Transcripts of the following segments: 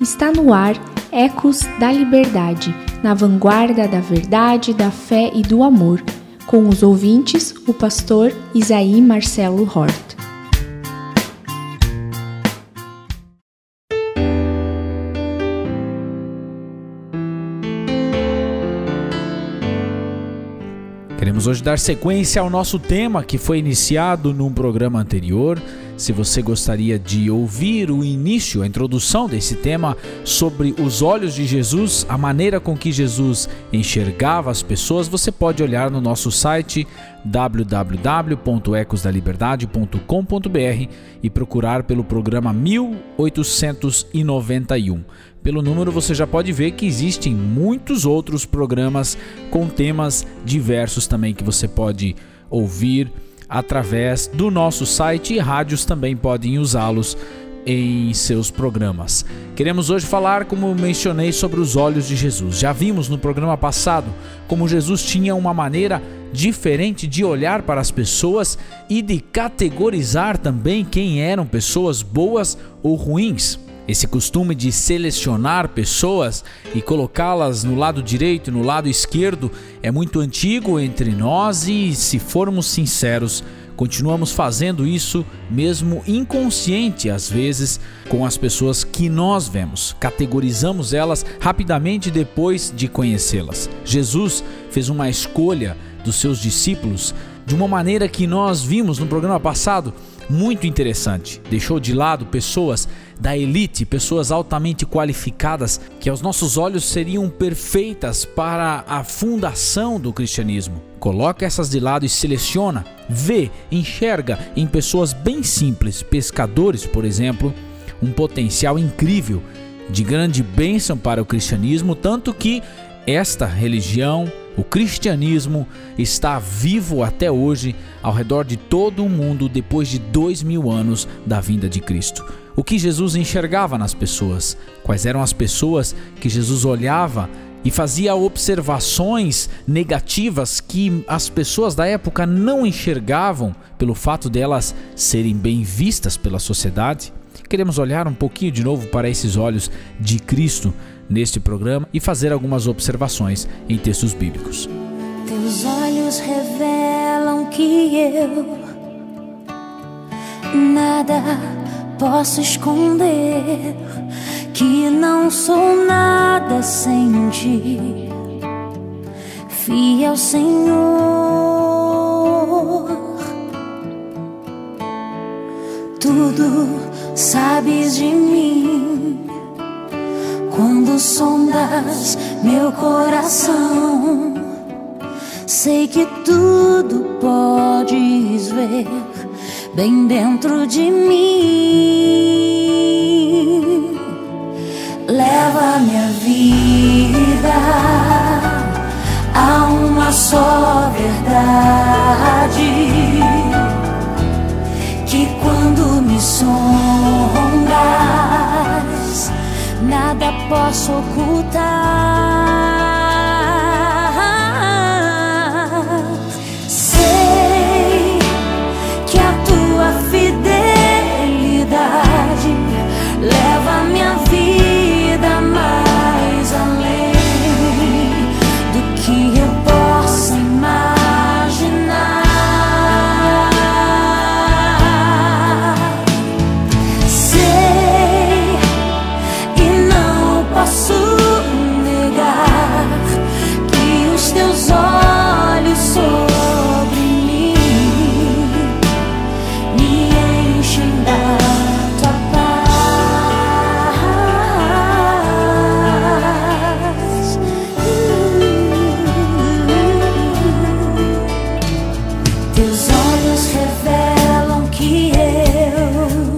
Está no ar Ecos da Liberdade, na vanguarda da verdade, da fé e do amor, com os ouvintes, o pastor Isaí Marcelo Hort. Queremos hoje dar sequência ao nosso tema que foi iniciado num programa anterior. Se você gostaria de ouvir o início, a introdução desse tema sobre os olhos de Jesus, a maneira com que Jesus enxergava as pessoas, você pode olhar no nosso site www.ecosdaliberdade.com.br e procurar pelo programa 1891. Pelo número você já pode ver que existem muitos outros programas com temas diversos também que você pode ouvir através do nosso site, e rádios também podem usá-los em seus programas. Queremos hoje falar, como mencionei, sobre os olhos de Jesus. Já vimos no programa passado como Jesus tinha uma maneira diferente de olhar para as pessoas e de categorizar também quem eram pessoas boas ou ruins. Esse costume de selecionar pessoas e colocá-las no lado direito e no lado esquerdo é muito antigo entre nós e, se formos sinceros, continuamos fazendo isso mesmo inconsciente às vezes com as pessoas que nós vemos. Categorizamos elas rapidamente depois de conhecê-las. Jesus fez uma escolha dos seus discípulos de uma maneira que nós vimos no programa passado, muito interessante. Deixou de lado pessoas da elite, pessoas altamente qualificadas, que aos nossos olhos seriam perfeitas para a fundação do cristianismo. Coloca essas de lado e seleciona, vê, enxerga em pessoas bem simples, pescadores, por exemplo, um potencial incrível de grande bênção para o cristianismo, tanto que esta religião, o cristianismo, está vivo até hoje ao redor de todo o mundo depois de 2000 anos da vinda de Cristo. O que Jesus enxergava nas pessoas? Quais eram as pessoas que Jesus olhava e fazia observações negativas que as pessoas da época não enxergavam pelo fato delas serem bem vistas pela sociedade? Queremos olhar um pouquinho de novo para esses olhos de Cristo neste programa e fazer algumas observações em textos bíblicos. Teus olhos revelam que eu nada posso esconder, que não sou nada sem ti, fiel Senhor. Tudo sabes de mim, quando sondas meu coração, sei que tudo podes ver bem dentro de mim. Leva minha vida a uma só verdade, que quando me sondas nada posso ocultar. Sei que a tua fidelidade leva minha vida mais além do que eu possa imaginar. Sei e não posso negar que os teus olhos sobre mim me enchem da tua paz. Teus olhos revelam que eu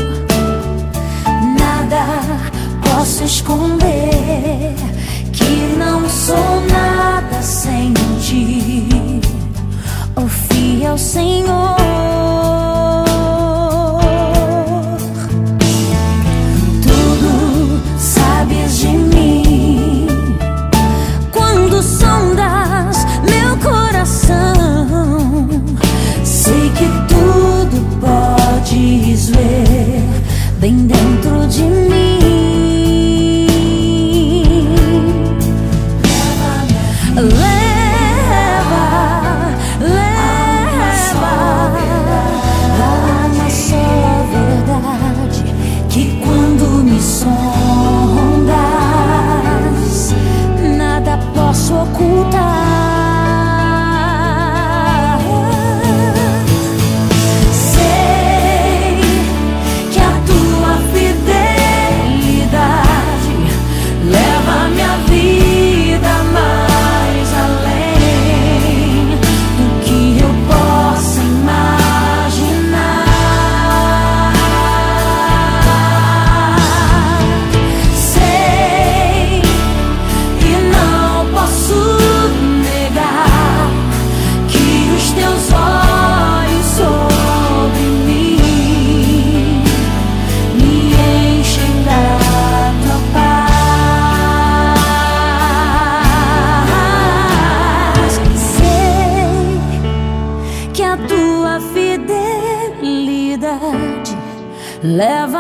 nada posso esconder, que não sou nada sem ti, ó fiel Senhor. Tudo sabes de mim, quando sondas meu coração, sei que tudo podes ver bem dentro de mim.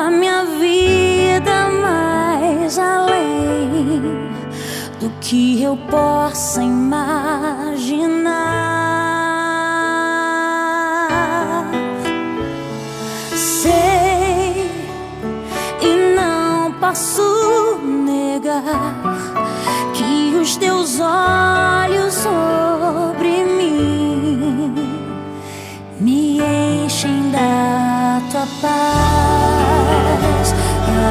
da minha vida mais além do que eu possa imaginar. Sei e não posso negar que os teus olhos sobre mim me enchem da tua paz.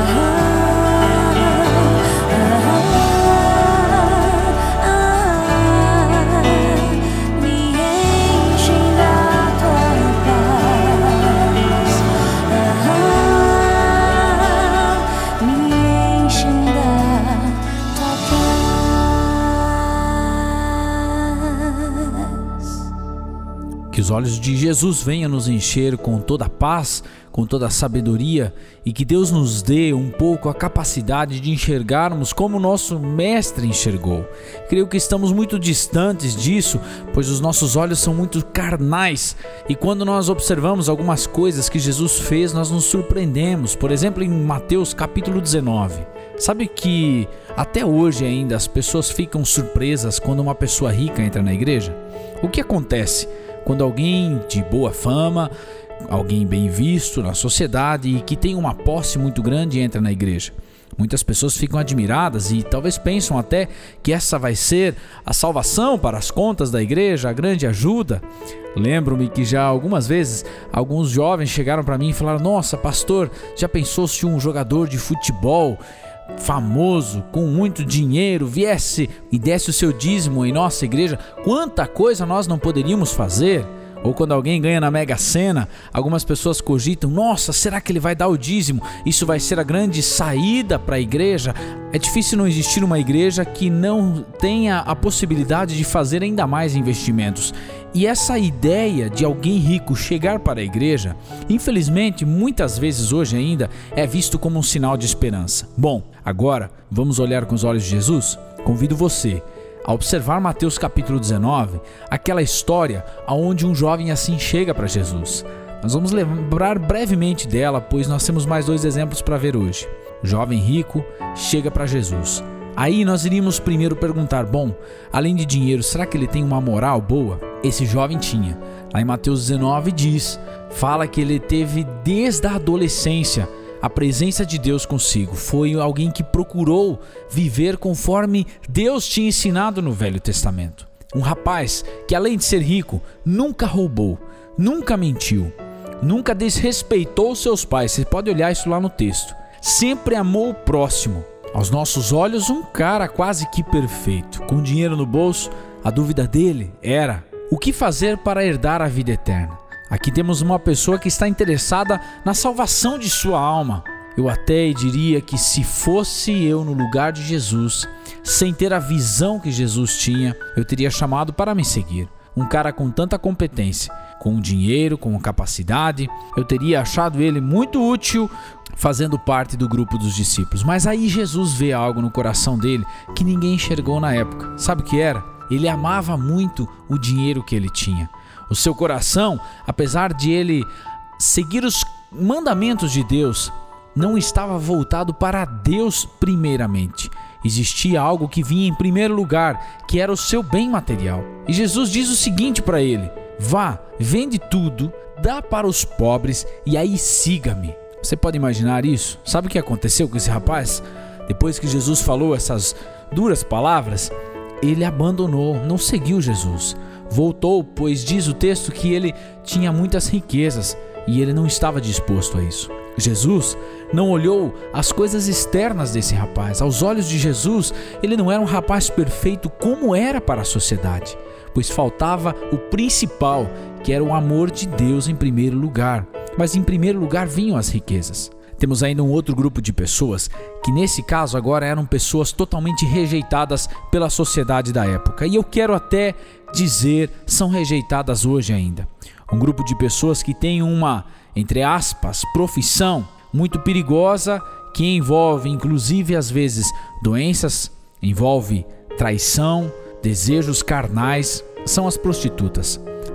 Me enchem da tua paz. Me enchem da tua paz. Que os olhos de Jesus venham nos encher com toda a paz, com toda a sabedoria, e que Deus nos dê um pouco a capacidade de enxergarmos como o nosso mestre enxergou. Creio que estamos muito distantes disso, pois os nossos olhos são muito carnais, e quando nós observamos algumas coisas que Jesus fez, nós nos surpreendemos. Por exemplo, em Mateus capítulo 19. Sabe que até hoje ainda as pessoas ficam surpresas quando uma pessoa rica entra na igreja? O que acontece quando alguém de boa fama, alguém bem visto na sociedade e que tem uma posse muito grande entra na igreja? Muitas pessoas ficam admiradas e talvez pensam até que essa vai ser a salvação para as contas da igreja, a grande ajuda. Lembro-me que já algumas vezes alguns jovens chegaram para mim e falaram: nossa, pastor, já pensou se um jogador de futebol famoso, com muito dinheiro, viesse e desse o seu dízimo em nossa igreja? Quanta coisa nós não poderíamos fazer? Ou quando alguém ganha na Mega Sena, algumas pessoas cogitam: nossa, será que ele vai dar o dízimo? Isso vai ser a grande saída para a igreja? É difícil não existir uma igreja que não tenha a possibilidade de fazer ainda mais investimentos. E essa ideia de alguém rico chegar para a igreja, infelizmente, muitas vezes hoje ainda, é visto como um sinal de esperança. Bom, agora vamos olhar com os olhos de Jesus? Convido você a observar Mateus capítulo 19, aquela história onde um jovem assim chega para Jesus. Nós vamos lembrar brevemente dela, pois nós temos mais 2 exemplos para ver hoje. O jovem rico chega para Jesus. Aí nós iríamos primeiro perguntar: bom, além de dinheiro, será que ele tem uma moral boa? Esse jovem tinha. Lá em Mateus 19 fala que ele teve desde a adolescência a presença de Deus consigo. Foi alguém que procurou viver conforme Deus tinha ensinado no Velho Testamento. Um rapaz que, além de ser rico, nunca roubou, nunca mentiu, nunca desrespeitou seus pais. Você pode olhar isso lá no texto. Sempre amou o próximo. Aos nossos olhos, um cara quase que perfeito. Com dinheiro no bolso, a dúvida dele era: o que fazer para herdar a vida eterna? Aqui temos uma pessoa que está interessada na salvação de sua alma. Eu até diria que se fosse eu no lugar de Jesus, sem ter a visão que Jesus tinha, eu teria chamado para me seguir. Um cara com tanta competência, com dinheiro, com capacidade, eu teria achado ele muito útil fazendo parte do grupo dos discípulos. Mas aí Jesus vê algo no coração dele que ninguém enxergou na época. Sabe o que era? Ele amava muito o dinheiro que ele tinha. O seu coração, apesar de ele seguir os mandamentos de Deus, não estava voltado para Deus primeiramente. Existia algo que vinha em primeiro lugar, que era o seu bem material. E Jesus diz o seguinte para ele: vá, vende tudo, dá para os pobres e aí siga-me. Você pode imaginar isso? Sabe o que aconteceu com esse rapaz? Depois que Jesus falou essas duras palavras, ele abandonou, não seguiu Jesus. Voltou, pois diz o texto que ele tinha muitas riquezas e ele não estava disposto a isso. Jesus não olhou as coisas externas desse rapaz. Aos olhos de Jesus, ele não era um rapaz perfeito como era para a sociedade, pois faltava o principal, que era o amor de Deus em primeiro lugar. Mas em primeiro lugar vinham as riquezas. Temos ainda um outro grupo de pessoas que nesse caso agora eram pessoas totalmente rejeitadas pela sociedade da época. E eu quero até dizer, são rejeitadas hoje ainda. Um grupo de pessoas que tem uma, entre aspas, profissão muito perigosa, que envolve inclusive às vezes doenças, envolve traição, desejos carnais, são as prostitutas.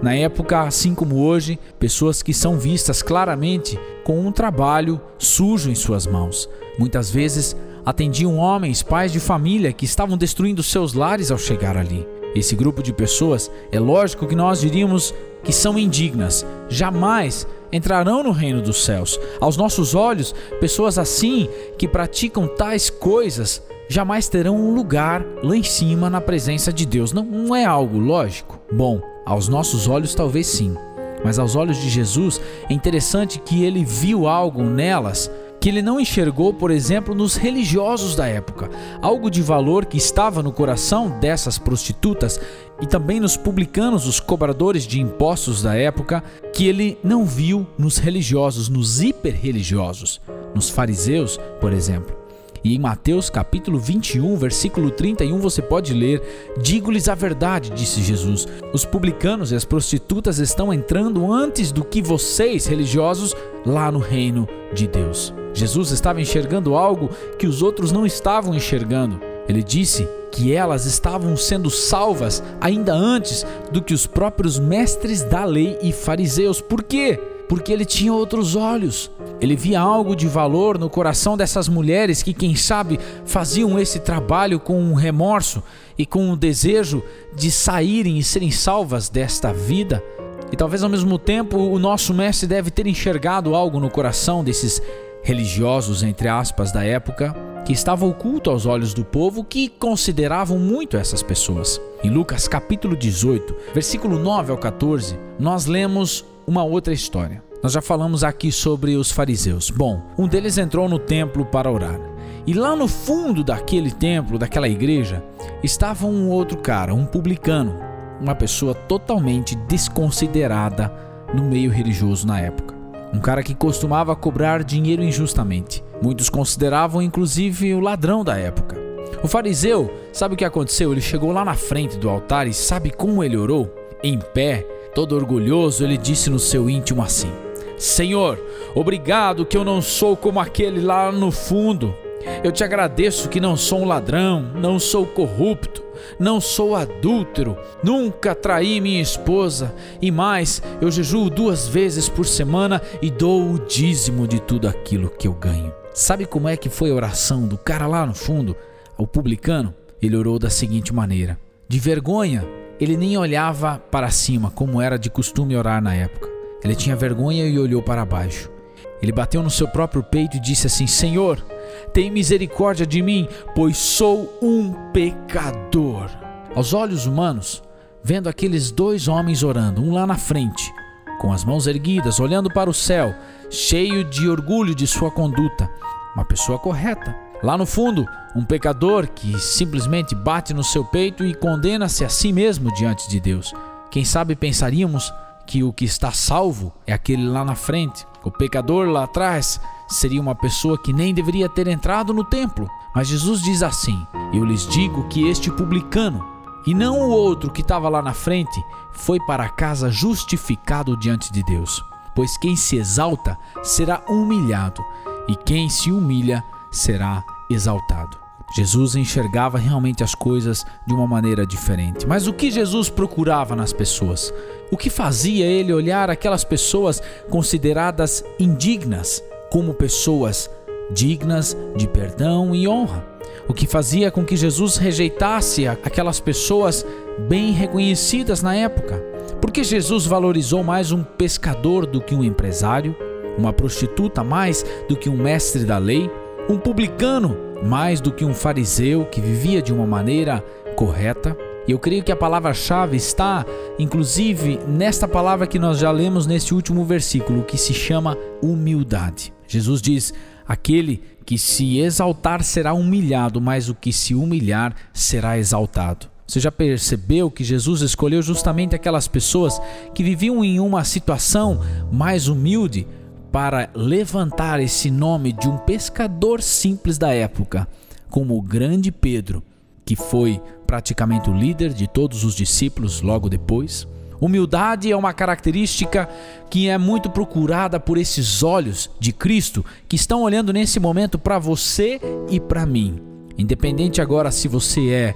Na época, assim como hoje, pessoas que são vistas claramente com um trabalho sujo em suas mãos. Muitas vezes atendiam homens, pais de família que estavam destruindo seus lares ao chegar ali. Esse grupo de pessoas, é lógico que nós diríamos que são indignas, jamais entrarão no reino dos céus. Aos nossos olhos, pessoas assim que praticam tais coisas jamais terão um lugar lá em cima na presença de Deus. Não é algo lógico? Bom, aos nossos olhos talvez sim, mas aos olhos de Jesus é interessante que ele viu algo nelas que ele não enxergou, por exemplo, nos religiosos da época. Algo de valor que estava no coração dessas prostitutas e também nos publicanos, os cobradores de impostos da época, que ele não viu nos religiosos, nos hiperreligiosos, nos fariseus, por exemplo. E em Mateus capítulo 21, versículo 31, você pode ler: digo-lhes a verdade, disse Jesus, os publicanos e as prostitutas estão entrando antes do que vocês, religiosos, lá no reino de Deus. Jesus estava enxergando algo que os outros não estavam enxergando. Ele disse que elas estavam sendo salvas ainda antes do que os próprios mestres da lei e fariseus. Por quê? Porque ele tinha outros olhos. Ele via algo de valor no coração dessas mulheres que, quem sabe, faziam esse trabalho com um remorso e com um desejo de saírem e serem salvas desta vida. E talvez ao mesmo tempo o nosso mestre deve ter enxergado algo no coração desses religiosos, entre aspas, da época, que estava oculto aos olhos do povo, que consideravam muito essas pessoas. Em Lucas capítulo 18, versículo 9 ao 14, nós lemos uma outra história. Nós já falamos aqui sobre os fariseus. Bom, um deles entrou no templo para orar. E lá no fundo daquele templo, daquela igreja, estava um outro cara, um publicano, uma pessoa totalmente desconsiderada no meio religioso na época. Um cara que costumava cobrar dinheiro injustamente. Muitos consideravam inclusive o ladrão da época. O fariseu, sabe o que aconteceu? Ele chegou lá na frente do altar e sabe como ele orou? Em pé, todo orgulhoso, ele disse no seu íntimo assim: Senhor, obrigado que eu não sou como aquele lá no fundo. Eu te agradeço que não sou um ladrão, não sou corrupto, não sou adúltero, nunca traí minha esposa e mais, eu jejuo 2 vezes por semana e dou o dízimo de tudo aquilo que eu ganho. Sabe como é que foi a oração do cara lá no fundo, o publicano? Ele orou da seguinte maneira: de vergonha, ele nem olhava para cima como era de costume orar na época. Ele tinha vergonha e olhou para baixo. Ele bateu no seu próprio peito e disse assim: Senhor, tem misericórdia de mim, pois sou um pecador. Aos olhos humanos, vendo aqueles 2 homens orando, um lá na frente, com as mãos erguidas, olhando para o céu, cheio de orgulho de sua conduta, uma pessoa correta. Lá no fundo, um pecador que simplesmente bate no seu peito e condena-se a si mesmo diante de Deus. Quem sabe pensaríamos que o que está salvo é aquele lá na frente. O pecador lá atrás seria uma pessoa que nem deveria ter entrado no templo. Mas Jesus diz assim: eu lhes digo que este publicano, e não o outro que estava lá na frente, foi para casa justificado diante de Deus. Pois quem se exalta será humilhado, e quem se humilha será exaltado. Jesus enxergava realmente as coisas de uma maneira diferente. Mas o que Jesus procurava nas pessoas? O que fazia ele olhar aquelas pessoas consideradas indignas como pessoas dignas de perdão e honra? O que fazia com que Jesus rejeitasse aquelas pessoas bem reconhecidas na época? Porque Jesus valorizou mais um pescador do que um empresário, uma prostituta mais do que um mestre da lei, um publicano mais do que um fariseu que vivia de uma maneira correta. E eu creio que a palavra-chave está, inclusive, nesta palavra que nós já lemos neste último versículo, que se chama humildade. Jesus diz: aquele que se exaltar será humilhado, mas o que se humilhar será exaltado. Você já percebeu que Jesus escolheu justamente aquelas pessoas que viviam em uma situação mais humilde para levantar esse nome de um pescador simples da época, como o grande Pedro, que foi praticamente o líder de todos os discípulos logo depois? Humildade é uma característica que é muito procurada por esses olhos de Cristo que estão olhando nesse momento para você e para mim. Independente agora se você é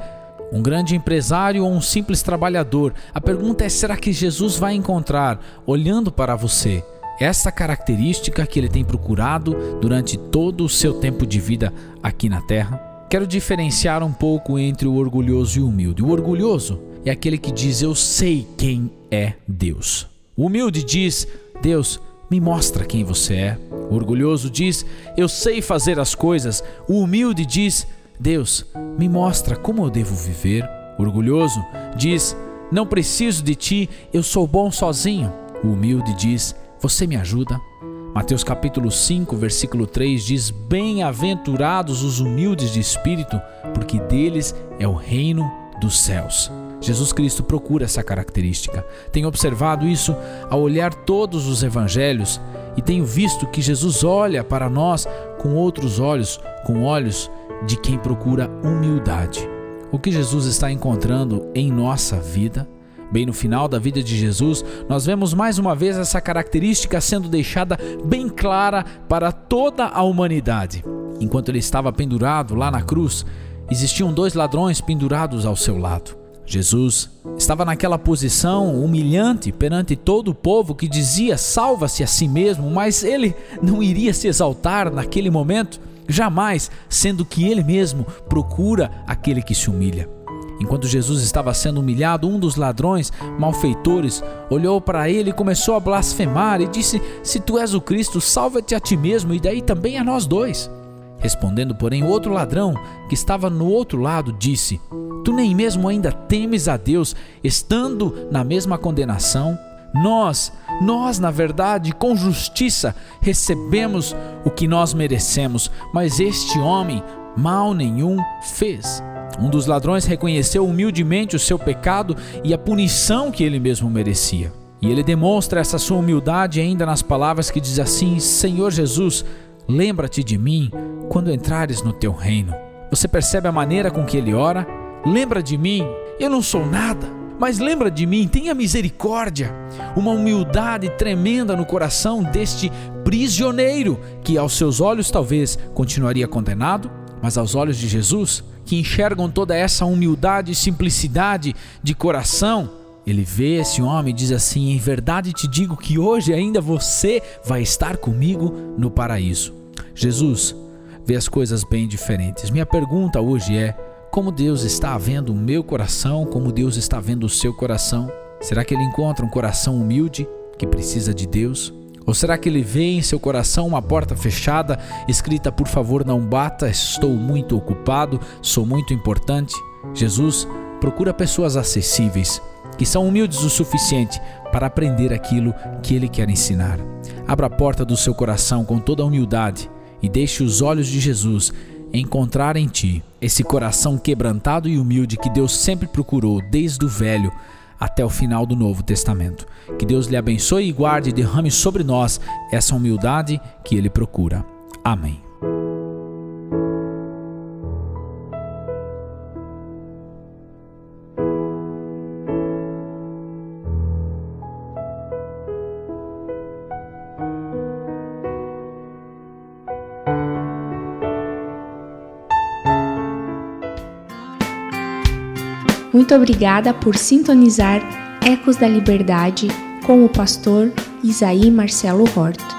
Um grande empresário ou um simples trabalhador? A pergunta é: será que Jesus vai encontrar, olhando para você, essa característica que ele tem procurado durante todo o seu tempo de vida aqui na terra? Quero diferenciar um pouco entre o orgulhoso e o humilde. O orgulhoso é aquele que diz: eu sei quem é Deus. O humilde diz: Deus, me mostra quem você é. O orgulhoso diz: eu sei fazer as coisas. O humilde diz: Deus, me mostra como eu devo viver. O orgulhoso diz: não preciso de ti, eu sou bom sozinho. O humilde diz: você me ajuda. Mateus capítulo 5, versículo 3 diz: bem-aventurados os humildes de espírito, porque deles é o reino dos céus. Jesus Cristo procura essa característica. Tenho observado isso ao olhar todos os evangelhos e tenho visto que Jesus olha para nós com outros olhos, com olhos de quem procura humildade. O que Jesus está encontrando em nossa vida? Bem no final da vida de Jesus, nós vemos mais uma vez essa característica sendo deixada bem clara para toda a humanidade. Enquanto ele estava pendurado lá na cruz, existiam 2 ladrões pendurados ao seu lado. Jesus estava naquela posição humilhante perante todo o povo que dizia: salva-se a si mesmo, mas ele não iria se exaltar naquele momento, jamais, sendo que ele mesmo procura aquele que se humilha. Enquanto Jesus estava sendo humilhado, um dos ladrões malfeitores olhou para ele e começou a blasfemar e disse: se tu és o Cristo, salva-te a ti mesmo e daí também a nós 2. Respondendo, porém, o outro ladrão que estava no outro lado disse: tu nem mesmo ainda temes a Deus, estando na mesma condenação? Nós, na verdade, com justiça, recebemos o que nós merecemos, mas este homem mal nenhum fez. Um dos ladrões reconheceu humildemente o seu pecado e a punição que ele mesmo merecia. E ele demonstra essa sua humildade ainda nas palavras que diz assim: Senhor Jesus, lembra-te de mim quando entrares no teu reino. Você percebe a maneira com que ele ora? Lembra de mim, eu não sou nada, mas lembra de mim, tenha misericórdia. Uma humildade tremenda no coração deste prisioneiro, que aos seus olhos talvez continuaria condenado, mas aos olhos de Jesus, que enxergam toda essa humildade e simplicidade de coração, ele vê esse homem e diz assim: em verdade te digo que hoje ainda você vai estar comigo no paraíso. Jesus vê as coisas bem diferentes. Minha pergunta hoje é: como Deus está vendo o meu coração? Como Deus está vendo o seu coração? Será que ele encontra um coração humilde que precisa de Deus? Ou será que ele vê em seu coração uma porta fechada, escrita: por favor não bata, estou muito ocupado, sou muito importante? Jesus procura pessoas acessíveis, que são humildes o suficiente para aprender aquilo que ele quer ensinar. Abra a porta do seu coração com toda a humildade e deixe os olhos de Jesus encontrar em ti esse coração quebrantado e humilde que Deus sempre procurou desde o Velho até o final do Novo Testamento. Que Deus lhe abençoe e guarde e derrame sobre nós essa humildade que ele procura. Amém. Muito obrigada por sintonizar Ecos da Liberdade com o pastor Isaí Marcelo Horto.